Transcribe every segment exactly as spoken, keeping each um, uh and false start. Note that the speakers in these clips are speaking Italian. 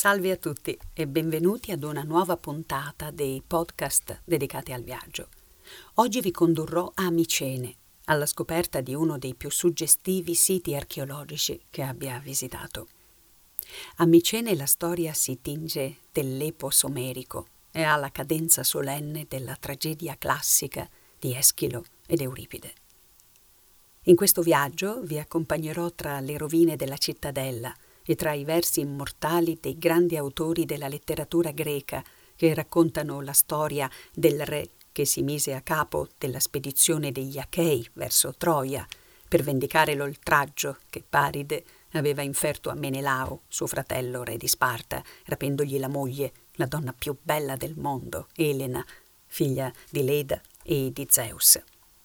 Salve a tutti e benvenuti ad una nuova puntata dei podcast dedicati al viaggio. Oggi vi condurrò a Micene, alla scoperta di uno dei più suggestivi siti archeologici che abbia visitato. A Micene la storia si tinge dell'epos omerico e ha la cadenza solenne della tragedia classica di Eschilo ed Euripide. In questo viaggio vi accompagnerò tra le rovine della cittadella e tra i versi immortali dei grandi autori della letteratura greca che raccontano la storia del re che si mise a capo della spedizione degli Achei verso Troia per vendicare l'oltraggio che Paride aveva inferto a Menelao, suo fratello re di Sparta, rapendogli la moglie, la donna più bella del mondo, Elena, figlia di Leda e di Zeus.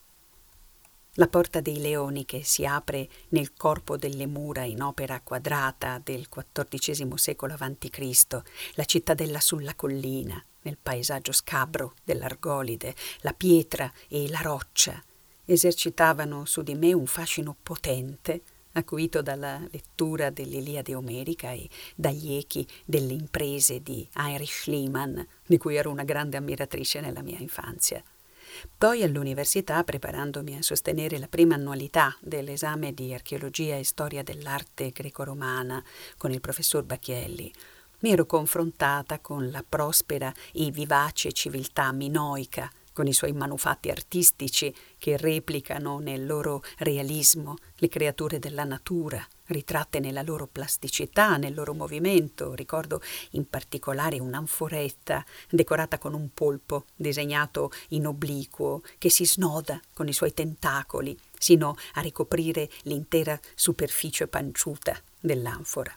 La Porta dei Leoni, che si apre nel corpo delle mura in opera quadrata del quattordicesimo secolo avanti Cristo, la cittadella sulla collina, nel paesaggio scabro dell'Argolide, la pietra e la roccia, esercitavano su di me un fascino potente, acuito dalla lettura dell'Iliade omerica e dagli echi delle imprese di Heinrich Schliemann, di cui ero una grande ammiratrice nella mia infanzia. Poi all'università, preparandomi a sostenere la prima annualità dell'esame di archeologia e storia dell'arte greco-romana con il professor Bacchielli, mi ero confrontata con la prospera e vivace civiltà minoica, con i suoi manufatti artistici che replicano nel loro realismo le creature della natura, ritratte nella loro plasticità, nel loro movimento. Ricordo in particolare un'anforetta decorata con un polpo disegnato in obliquo che si snoda con i suoi tentacoli sino a ricoprire l'intera superficie panciuta dell'anfora.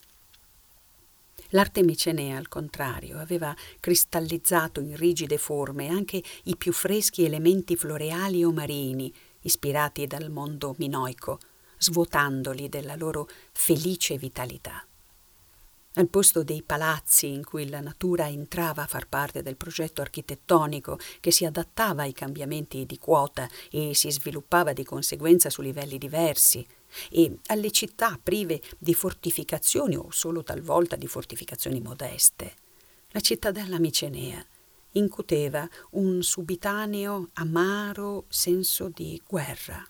L'arte micenea, al contrario, aveva cristallizzato in rigide forme anche i più freschi elementi floreali o marini, ispirati dal mondo minoico, svuotandoli della loro felice vitalità. Al posto dei palazzi in cui la natura entrava a far parte del progetto architettonico che si adattava ai cambiamenti di quota e si sviluppava di conseguenza su livelli diversi, e alle città prive di fortificazioni o solo talvolta di fortificazioni modeste, la cittadella micenea incuteva un subitaneo amaro senso di guerra.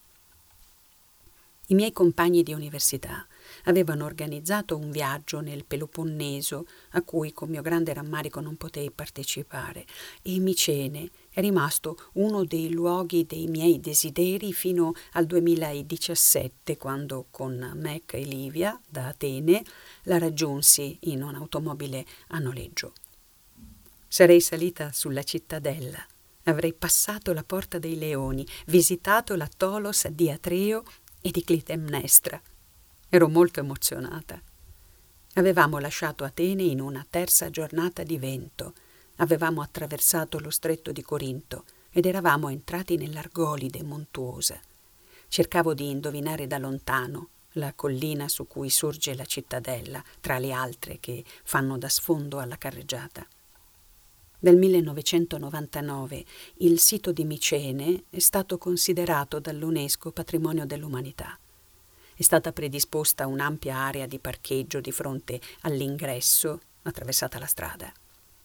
I miei compagni di università avevano organizzato un viaggio nel Peloponneso a cui con mio grande rammarico non potei partecipare, e Micene è rimasto uno dei luoghi dei miei desideri fino al duemiladiciassette, quando con Mac e Livia da Atene la raggiunsi in un'automobile a noleggio. Sarei salita sulla cittadella, avrei passato la Porta dei Leoni, visitato la Tholos di Atreo e di Clitemnestra. Ero molto emozionata. Avevamo lasciato Atene in una terza giornata di vento, avevamo attraversato lo stretto di Corinto ed eravamo entrati nell'Argolide montuosa. Cercavo di indovinare da lontano la collina su cui sorge la cittadella, tra le altre che fanno da sfondo alla carreggiata. Nel millenovecentonovantanove il sito di Micene è stato considerato dall'UNESCO Patrimonio dell'Umanità. È stata predisposta un'ampia area di parcheggio di fronte all'ingresso, attraversata la strada.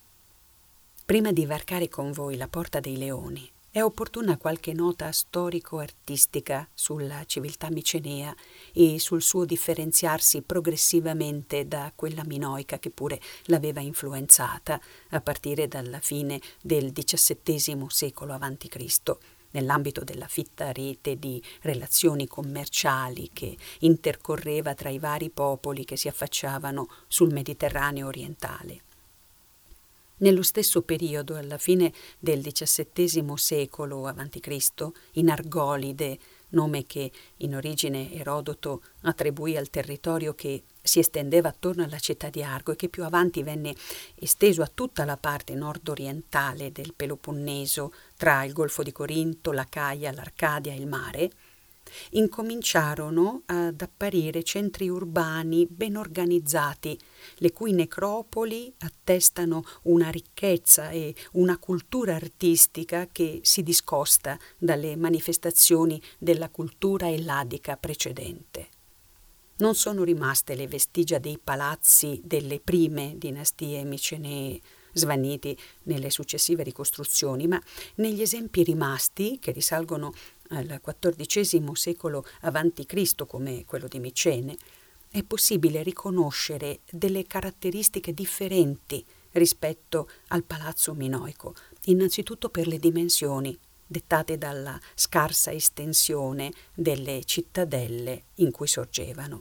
Prima di varcare con voi la Porta dei Leoni, è opportuna qualche nota storico-artistica sulla civiltà micenea e sul suo differenziarsi progressivamente da quella minoica che pure l'aveva influenzata a partire dalla fine del diciassettesimo secolo avanti Cristo, nell'ambito della fitta rete di relazioni commerciali che intercorreva tra i vari popoli che si affacciavano sul Mediterraneo orientale. Nello stesso periodo, alla fine del diciassettesimo secolo avanti Cristo, in Argolide, nome che in origine Erodoto attribuì al territorio che si estendeva attorno alla città di Argo e che più avanti venne esteso a tutta la parte nord-orientale del Peloponneso, tra il Golfo di Corinto, l'Acaia, l'Arcadia e il mare, incominciarono ad apparire centri urbani ben organizzati, le cui necropoli attestano una ricchezza e una cultura artistica che si discosta dalle manifestazioni della cultura elladica precedente. Non sono rimaste le vestigia dei palazzi delle prime dinastie micenee svaniti nelle successive ricostruzioni, ma negli esempi rimasti, che risalgono al quattordicesimo secolo avanti Cristo come quello di Micene, è possibile riconoscere delle caratteristiche differenti rispetto al palazzo minoico, innanzitutto per le dimensioni, dettate dalla scarsa estensione delle cittadelle in cui sorgevano.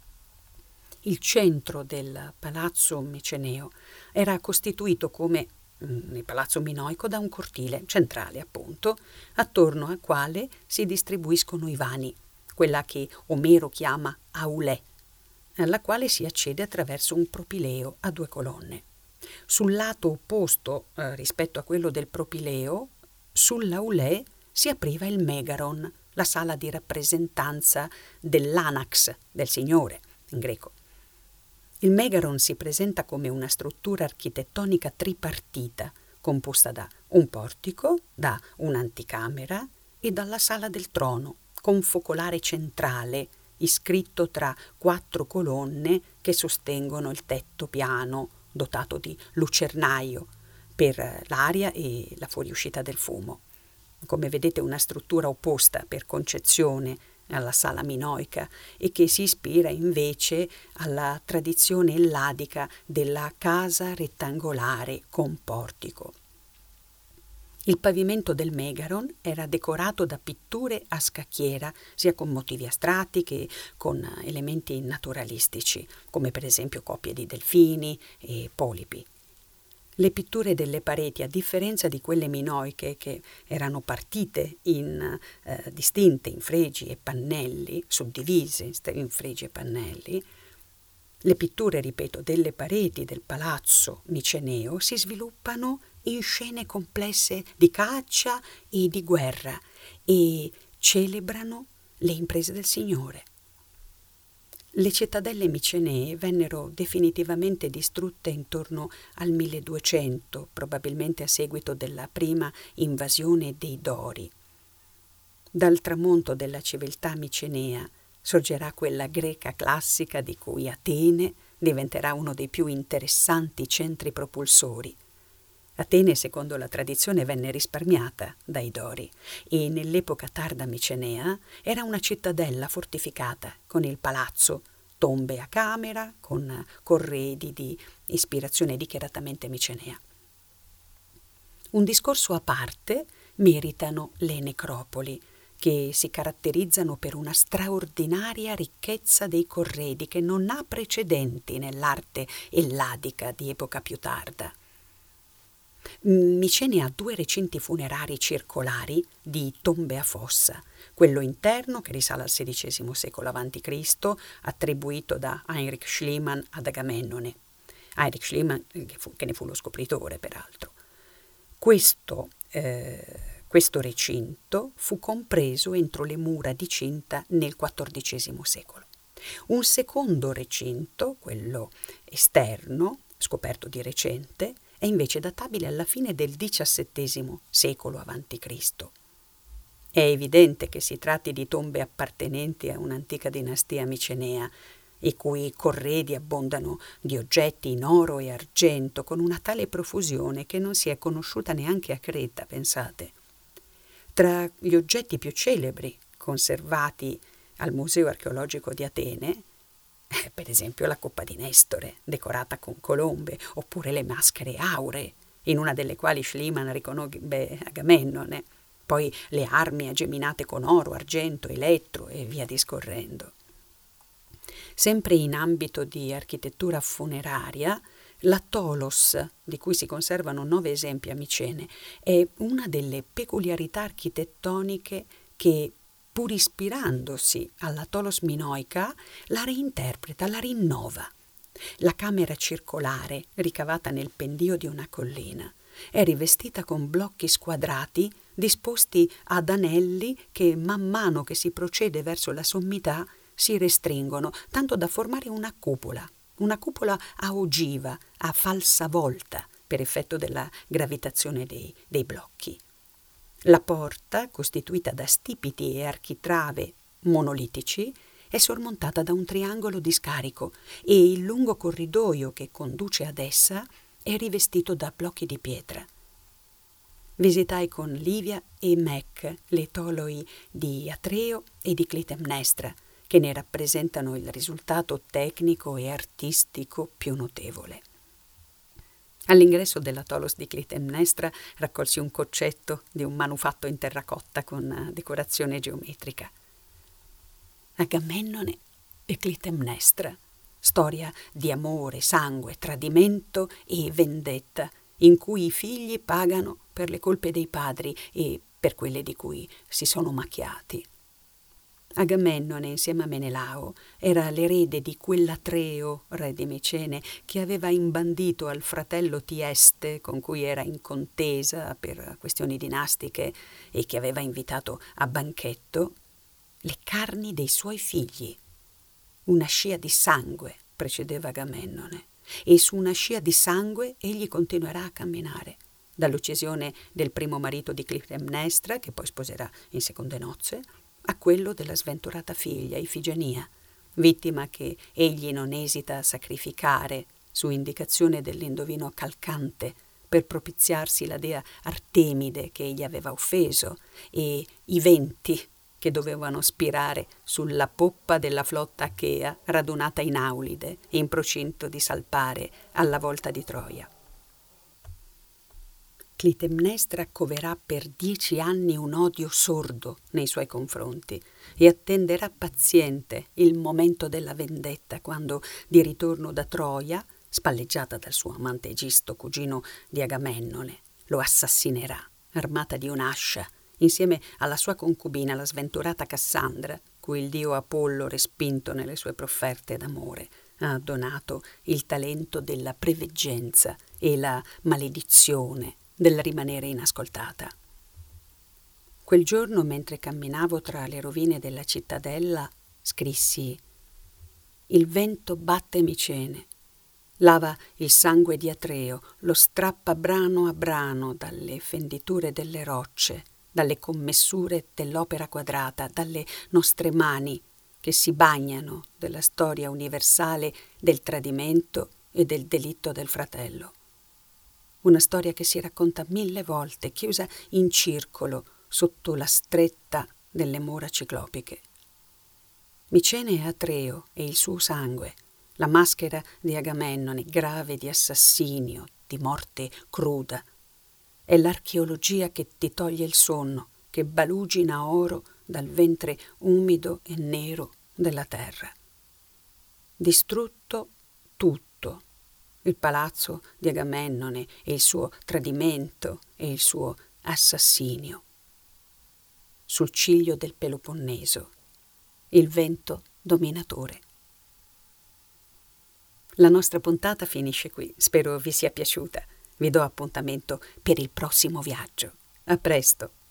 Il centro del palazzo miceneo era costituito come nel palazzo minoico da un cortile centrale, appunto, attorno al quale si distribuiscono i vani, quella che Omero chiama aulè, alla quale si accede attraverso un propileo a due colonne. Sul lato opposto eh, rispetto a quello del propileo, sull'aulè si apriva il megaron, la sala di rappresentanza dell'anax, del signore, in greco. Il megaron si presenta come una struttura architettonica tripartita, composta da un portico, da un'anticamera e dalla sala del trono, con focolare centrale, iscritto tra quattro colonne che sostengono il tetto piano, dotato di lucernaio, per l'aria e la fuoriuscita del fumo. Come vedete, una struttura opposta per concezione alla sala minoica e che si ispira invece alla tradizione elladica della casa rettangolare con portico. Il pavimento del megaron era decorato da pitture a scacchiera, sia con motivi astratti che con elementi naturalistici, come per esempio coppie di delfini e polipi. Le pitture delle pareti, a differenza di quelle minoiche che erano partite in eh, distinte in fregi e pannelli, suddivise in fregi e pannelli, le pitture, ripeto, delle pareti del palazzo miceneo si sviluppano in scene complesse di caccia e di guerra e celebrano le imprese del Signore. Le cittadelle micenee vennero definitivamente distrutte intorno al milleduecento, probabilmente a seguito della prima invasione dei Dori. Dal tramonto della civiltà micenea sorgerà quella greca classica di cui Atene diventerà uno dei più interessanti centri propulsori. Atene, secondo la tradizione, venne risparmiata dai Dori e nell'epoca tarda micenea era una cittadella fortificata con il palazzo, tombe a camera, con corredi di ispirazione dichiaratamente micenea. Un discorso a parte meritano le necropoli, che si caratterizzano per una straordinaria ricchezza dei corredi che non ha precedenti nell'arte elladica di epoca più tarda. Micene ha due recinti funerari circolari di tombe a fossa, quello interno che risale al sedicesimo secolo avanti Cristo, attribuito da Heinrich Schliemann ad Agamennone. Heinrich Schliemann che, fu, che ne fu lo scopritore, peraltro. Questo, eh, questo recinto fu compreso entro le mura di cinta nel quattordicesimo secolo. Un secondo recinto, quello esterno, scoperto di recente, è invece databile alla fine del diciassettesimo secolo avanti Cristo. È evidente che si tratti di tombe appartenenti a un'antica dinastia micenea, i cui corredi abbondano di oggetti in oro e argento con una tale profusione che non si è conosciuta neanche a Creta, pensate. Tra gli oggetti più celebri conservati al Museo archeologico di Atene, Eh, per esempio la coppa di Nestore, decorata con colombe, oppure le maschere auree, in una delle quali Schliemann riconobbe Agamennone, poi le armi ageminate con oro, argento, elettro e via discorrendo. Sempre in ambito di architettura funeraria, la Tholos, di cui si conservano nove esempi a Micene, è una delle peculiarità architettoniche che, pur ispirandosi alla Tholos minoica, la reinterpreta, la rinnova. La camera circolare, ricavata nel pendio di una collina, è rivestita con blocchi squadrati disposti ad anelli che, man mano che si procede verso la sommità, si restringono, tanto da formare una cupola, una cupola a ogiva, a falsa volta, per effetto della gravitazione dei, dei blocchi. La porta, costituita da stipiti e architrave monolitici, è sormontata da un triangolo di scarico e il lungo corridoio che conduce ad essa è rivestito da blocchi di pietra. Visitai con Livia e Mac le toloi di Atreo e di Clitemnestra, che ne rappresentano il risultato tecnico e artistico più notevole. All'ingresso della Tolos di Clitemnestra raccolsi un concetto di un manufatto in terracotta con decorazione geometrica. Agamennone e Clitemnestra, storia di amore, sangue, tradimento e vendetta, in cui i figli pagano per le colpe dei padri e per quelle di cui si sono macchiati. Agamennone, insieme a Menelao, era l'erede di quell'Atreo, re di Micene, che aveva imbandito al fratello Tieste, con cui era in contesa per questioni dinastiche e che aveva invitato a banchetto, le carni dei suoi figli. Una scia di sangue precedeva Agamennone, e su una scia di sangue egli continuerà a camminare, dall'uccisione del primo marito di Clitemnestra, che poi sposerà in seconde nozze, a quello della sventurata figlia Ifigenia, vittima che egli non esita a sacrificare su indicazione dell'indovino Calcante per propiziarsi la dea Artemide che egli aveva offeso e i venti che dovevano spirare sulla poppa della flotta achea radunata in Aulide in procinto di salpare alla volta di Troia. Clitemnestra coverà per dieci anni un odio sordo nei suoi confronti e attenderà paziente il momento della vendetta quando, di ritorno da Troia, spalleggiata dal suo amante Egisto, cugino di Agamennone, lo assassinerà, armata di un'ascia, insieme alla sua concubina, la sventurata Cassandra, cui il dio Apollo, respinto nelle sue profferte d'amore, ha donato il talento della preveggenza e la maledizione del rimanere inascoltata. Quel giorno, mentre camminavo tra le rovine della cittadella, scrissi: «Il vento batte Micene, lava il sangue di Atreo, lo strappa brano a brano dalle fenditure delle rocce, dalle commessure dell'opera quadrata, dalle nostre mani che si bagnano della storia universale del tradimento e del delitto del fratello. Una storia che si racconta mille volte, chiusa in circolo sotto la stretta delle mura ciclopiche. Micene e Atreo e il suo sangue, la maschera di Agamennone, grave di assassinio, di morte cruda. È l'archeologia che ti toglie il sonno, che balugina oro dal ventre umido e nero della terra. Distrutto tutto. Il palazzo di Agamennone e il suo tradimento e il suo assassinio. Sul ciglio del Peloponneso, il vento dominatore. La nostra puntata finisce qui, spero vi sia piaciuta. Vi do appuntamento per il prossimo viaggio. A presto!